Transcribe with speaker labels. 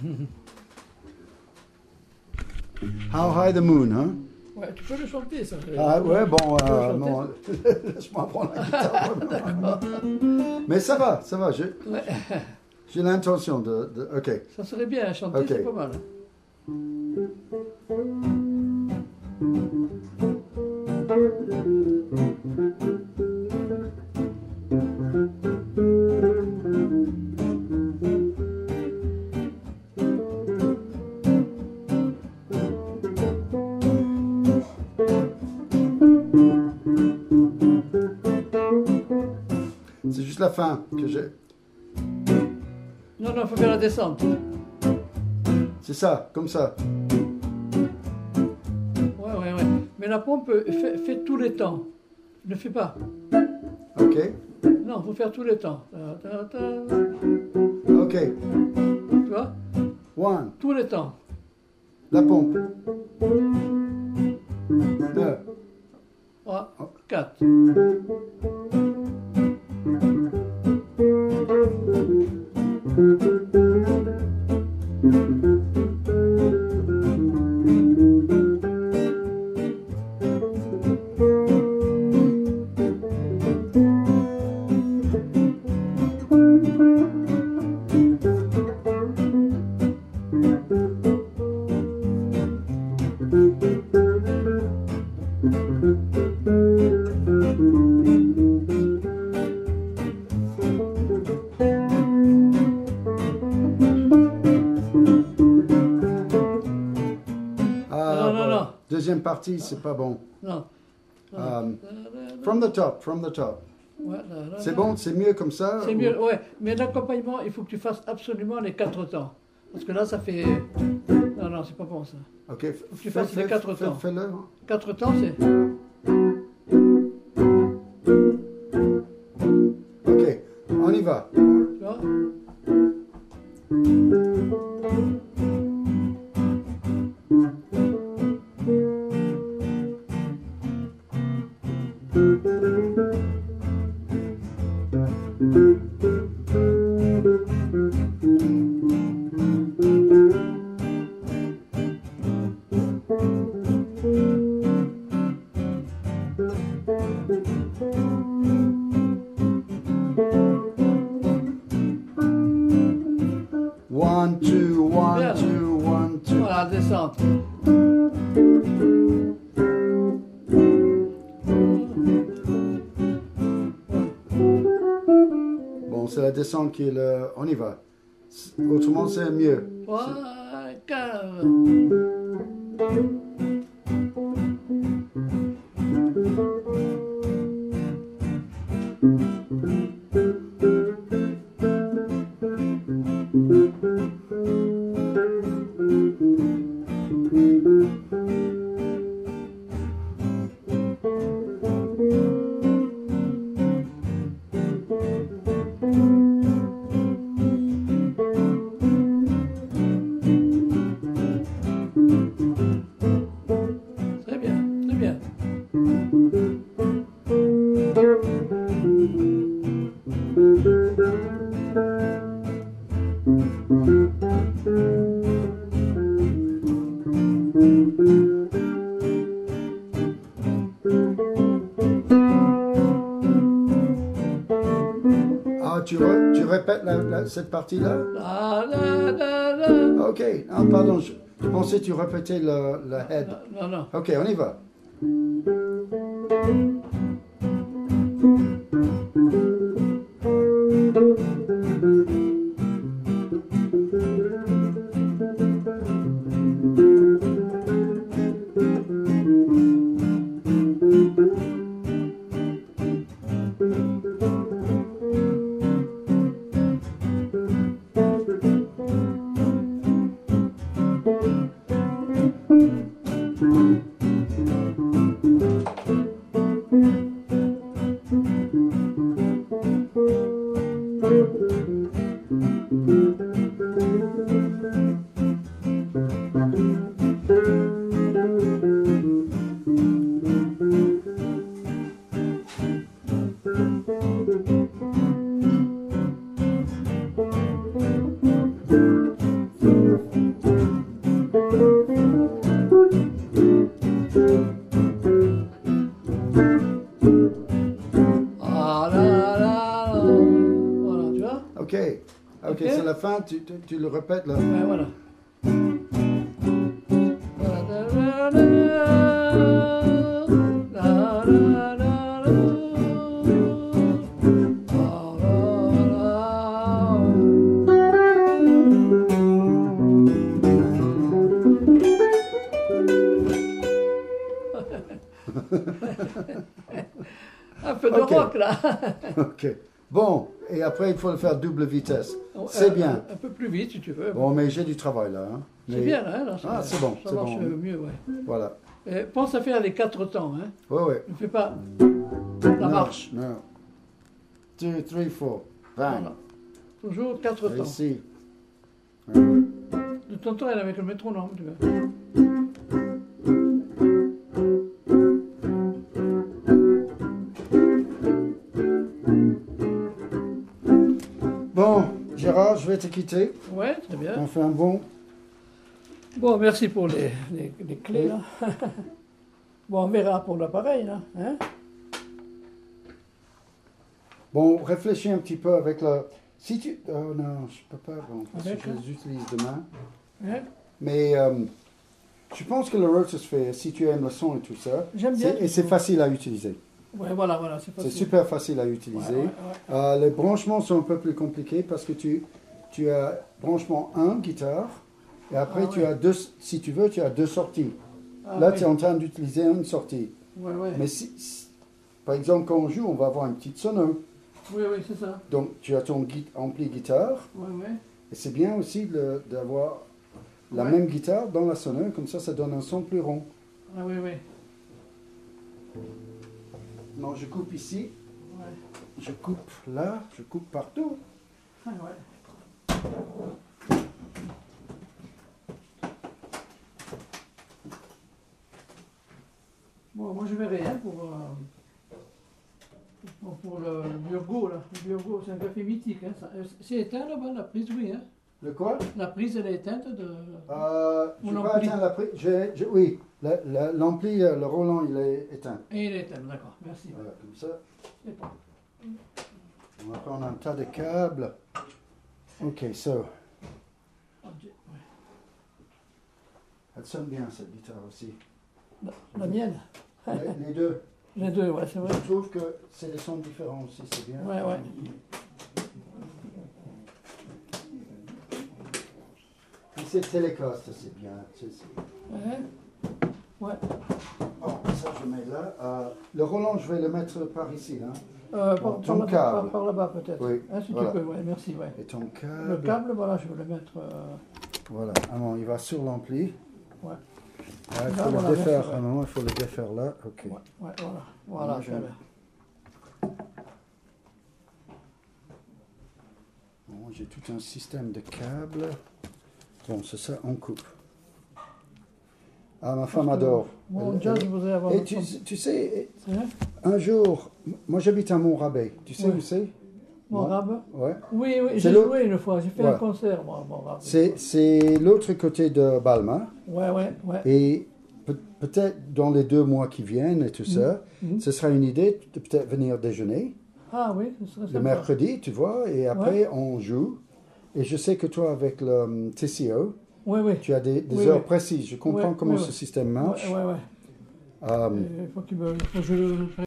Speaker 1: How high the moon, hein?
Speaker 2: Ouais, tu peux le chanter, ça.
Speaker 1: Ah ouais, bon,
Speaker 2: chanter,
Speaker 1: non, laisse-moi prendre la guitare. Mais ça va,
Speaker 2: Ouais.
Speaker 1: j'ai l'intention ok.
Speaker 2: Ça serait bien, chanter,
Speaker 1: Ok.
Speaker 2: c'est pas mal.
Speaker 1: C'est juste la fin que j'ai.
Speaker 2: Non, il faut faire la descente.
Speaker 1: C'est ça, comme ça.
Speaker 2: Ouais. Mais la pompe fait tous les temps. Ne fais pas.
Speaker 1: Ok,
Speaker 2: Non, il faut faire tous les temps.
Speaker 1: ok.
Speaker 2: Tu vois?
Speaker 1: One,
Speaker 2: Tous les temps.
Speaker 1: la pompe. Deux.
Speaker 2: 3, 4. Non.
Speaker 1: Deuxième partie, c'est pas bon.
Speaker 2: Non.
Speaker 1: From the top.
Speaker 2: Ouais,
Speaker 1: C'est bon, c'est mieux comme ça?
Speaker 2: C'est mieux, ouais. Mais l'accompagnement, il faut que tu fasses absolument les 4 temps. Parce que là, ça fait... Non, c'est pas bon, ça.
Speaker 1: Ok,
Speaker 2: Tu fasses les 4 temps.
Speaker 1: Fais-le.
Speaker 2: 4 temps, c'est...
Speaker 1: Ok, on y va.
Speaker 2: Tu vois?
Speaker 1: One, two,
Speaker 2: Bien.
Speaker 1: 1, 2.
Speaker 2: Voilà, descente.
Speaker 1: Bon, c'est la descente qui est le... On y va. Autrement, c'est mieux.
Speaker 2: 3, 4. Très bien.
Speaker 1: Ah, tu répètes cette partie-là? Ok, ah, pardon, je pensais que tu répétais le head.
Speaker 2: Non.
Speaker 1: Ok, on y va. tu le répètes là.
Speaker 2: Ouais, voilà. Un peu de
Speaker 1: Ok.
Speaker 2: rock là.
Speaker 1: Ok. Bon, et après il faut le faire double vitesse. C'est bien.
Speaker 2: Un peu plus vite si tu veux.
Speaker 1: Bon, mais j'ai du travail là. Hein.
Speaker 2: C'est
Speaker 1: Mais-
Speaker 2: bien là. Là,
Speaker 1: Ah, c'est bon,
Speaker 2: Ça
Speaker 1: c'est
Speaker 2: marche
Speaker 1: bon.
Speaker 2: mieux, ouais.
Speaker 1: Voilà.
Speaker 2: Et pense à faire les 4 temps. Hein.
Speaker 1: Oui, oui.
Speaker 2: Ne fais pas la marche.
Speaker 1: Non. 2, 3, 4. Bang.
Speaker 2: Voilà. Toujours 4
Speaker 1: Et
Speaker 2: temps.
Speaker 1: ici.
Speaker 2: De ton temps, elle est avec le métronome, tu vois.
Speaker 1: Bon, Gérard, je vais te quitter.
Speaker 2: Ouais, très bien.
Speaker 1: On fait un bon.
Speaker 2: Bon, merci pour les clés là. Bon, on verra pour l'appareil là. Hein.
Speaker 1: Bon, réfléchis un petit peu avec le. Si tu. Oh non, je peux pas. Bon, parce que
Speaker 2: Avec,
Speaker 1: je
Speaker 2: hein?
Speaker 1: les utilise demain.
Speaker 2: Hein.
Speaker 1: Mais je pense que le Rotosphere, si tu aimes le son et tout ça,
Speaker 2: J'aime bien.
Speaker 1: et c'est facile à utiliser.
Speaker 2: Ouais, voilà, c'est
Speaker 1: C'est
Speaker 2: facile.
Speaker 1: super facile à
Speaker 2: Ouais,
Speaker 1: utiliser.
Speaker 2: ouais.
Speaker 1: Les branchements sont un peu plus compliqués parce que tu as branchement 1 guitare et après
Speaker 2: Ah,
Speaker 1: tu
Speaker 2: ouais.
Speaker 1: as deux, si tu veux, tu as 2 sorties.
Speaker 2: Ah,
Speaker 1: Là,
Speaker 2: oui.
Speaker 1: tu es en train d'utiliser une sortie.
Speaker 2: Ouais, ouais.
Speaker 1: Mais par exemple, quand on joue, on va avoir une petite sono.
Speaker 2: Oui, c'est ça.
Speaker 1: Donc, tu as ton ampli guitare
Speaker 2: Ouais.
Speaker 1: et c'est bien aussi d'avoir la
Speaker 2: Ouais.
Speaker 1: même guitare dans la sono, comme ça donne un son plus rond.
Speaker 2: Ah, oui.
Speaker 1: Non, je coupe ici,
Speaker 2: Ouais.
Speaker 1: je coupe là, je coupe partout.
Speaker 2: Ah, ouais. Bon, moi je verrai hein, pour le Burgo là. Le Burgo, c'est un café mythique. Hein. C'est éteint là-bas, la prise, oui. Hein.
Speaker 1: Le quoi?
Speaker 2: La prise, elle est éteinte de.
Speaker 1: Je
Speaker 2: Mon
Speaker 1: n'ai pas
Speaker 2: ampli.
Speaker 1: atteint la prise. Oui, l'ampli, le Roland, il est éteint.
Speaker 2: Et il est éteint, d'accord, merci.
Speaker 1: Voilà, comme ça.
Speaker 2: C'est bon.
Speaker 1: On va prendre un tas de câbles. Ok, so.
Speaker 2: Ouais.
Speaker 1: Elle sonne bien cette guitare aussi.
Speaker 2: La mienne.
Speaker 1: Les deux.
Speaker 2: Les deux, ouais, c'est vrai.
Speaker 1: Je trouve que c'est des sons différents aussi, c'est bien.
Speaker 2: Ouais.
Speaker 1: Et c'est Telecaster, c'est bien.
Speaker 2: Ouais.
Speaker 1: Bon, ça je mets là. Le Roland, je vais le mettre par ici, là.
Speaker 2: Par
Speaker 1: ton
Speaker 2: là-bas,
Speaker 1: câble.
Speaker 2: par là-bas peut-être.
Speaker 1: Oui,
Speaker 2: Hein, si
Speaker 1: voilà.
Speaker 2: tu peux, ouais, merci, ouais.
Speaker 1: Et ton câble.
Speaker 2: Le câble, voilà, je vais le mettre.
Speaker 1: Voilà. Ah non, il va sur l'ampli.
Speaker 2: Ouais.
Speaker 1: Ah, il
Speaker 2: Là,
Speaker 1: faut
Speaker 2: voilà,
Speaker 1: le défaire.
Speaker 2: merci, ouais.
Speaker 1: Ah non, il faut le défaire là. Ok.
Speaker 2: Ouais, voilà.
Speaker 1: Moi,
Speaker 2: Voilà,
Speaker 1: j'aime.
Speaker 2: très bien.
Speaker 1: Bon, j'ai tout un système de câbles. Bon, c'est ça, on coupe. Ah, ma femme adore.
Speaker 2: Mon jazz, je voudrais avoir.
Speaker 1: Et tu sais,
Speaker 2: Hein?
Speaker 1: un jour, moi j'habite à Montrabé. Tu sais
Speaker 2: Ouais.
Speaker 1: où c'est?
Speaker 2: Mon
Speaker 1: Moi.
Speaker 2: rab.
Speaker 1: Ouais.
Speaker 2: Oui,
Speaker 1: C'est
Speaker 2: j'ai
Speaker 1: l'autre-
Speaker 2: joué une fois, j'ai fait
Speaker 1: Ouais.
Speaker 2: un concert, moi, mon rab.
Speaker 1: C'est l'autre côté de Balma.
Speaker 2: Ouais.
Speaker 1: Et peut-être dans les 2 mois qui viennent et tout ça,
Speaker 2: Mhm.
Speaker 1: ce sera une idée de peut-être venir déjeuner
Speaker 2: Ah oui, ce serait
Speaker 1: le
Speaker 2: sympa.
Speaker 1: mercredi, tu vois, et après on joue. Et je sais que toi, avec le TCO,
Speaker 2: Oui.
Speaker 1: tu as des
Speaker 2: Oui,
Speaker 1: heures
Speaker 2: oui.
Speaker 1: précises. Je comprends
Speaker 2: Ouais,
Speaker 1: comment
Speaker 2: ouais,
Speaker 1: ce
Speaker 2: ouais.
Speaker 1: système marche.
Speaker 2: Ouais.
Speaker 1: Euh,
Speaker 2: Il faut que je